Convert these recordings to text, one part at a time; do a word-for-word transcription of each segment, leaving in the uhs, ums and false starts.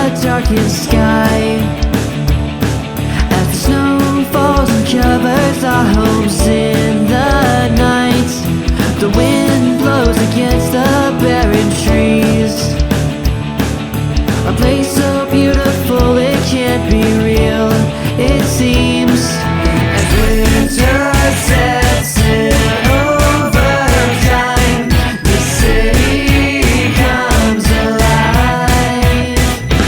the darkest sky. As the snow falls and covers our homes in the night, the wind blows against the barren trees. A place so beautiful it can't be real, it seems. As winter sets in over time, the city comes alive.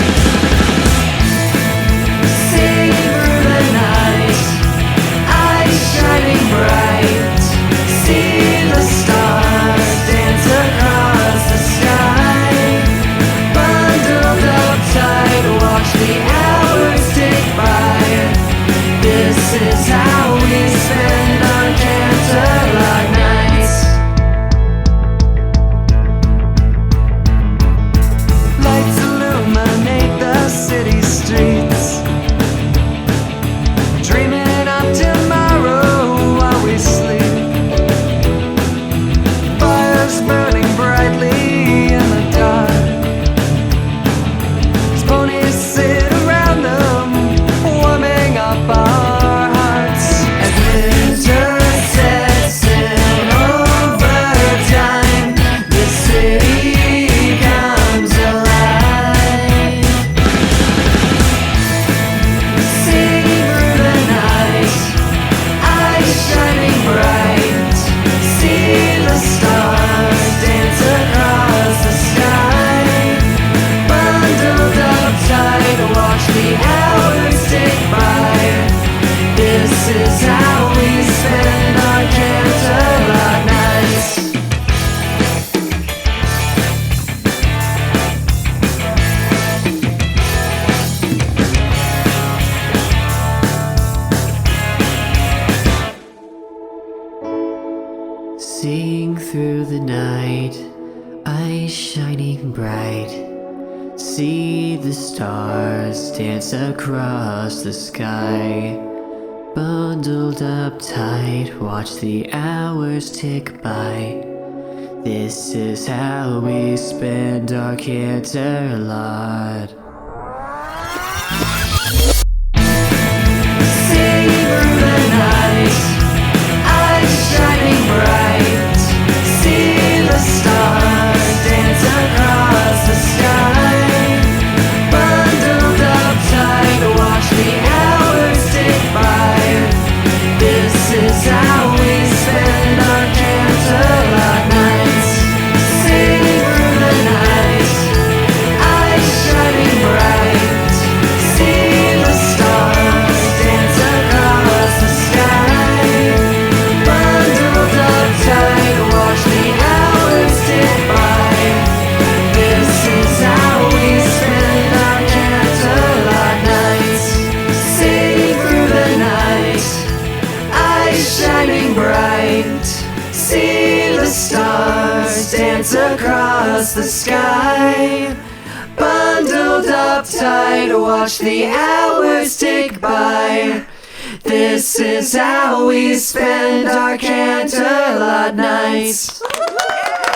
Sing through the night, eyes shining bright. See the stars dance across the sky. Bundled up tight, watch the hours tick by. This is how we spend our candlelight nights. Lights illuminate the city streets, dreaming of tomorrow while we sleep. Fires burning brightly in the dark, as ponies sit around them, warming up our hearts. As winter sets in over time, the city comes alive. Sing through the night, eyes shining bright. See the stars dance across the sky. Bundled up tight, watch the hours tick by. This is how we spend our candlelight nights. Seeing through the night, eyes shining bright. See the stars dance across the sky. Bundled up tight, watch the hours tick by. This is how we spend our candlelight. Sing through the night, eyes shining bright. See the stars dance across the sky. Bundled up tight, watch the hours tick by. This is how we spend our candlelight nights. Sing through the night, eyes shining bright. See the stars dance across the sky. Bundled up tight, watch the hours tick by. This is how we spend our candlelight nights. Sing through the night, eyes shining bright. See the stars dance across the sky. Bundled up tight, watch the hours tick by. This is how we spend our candlelight nights.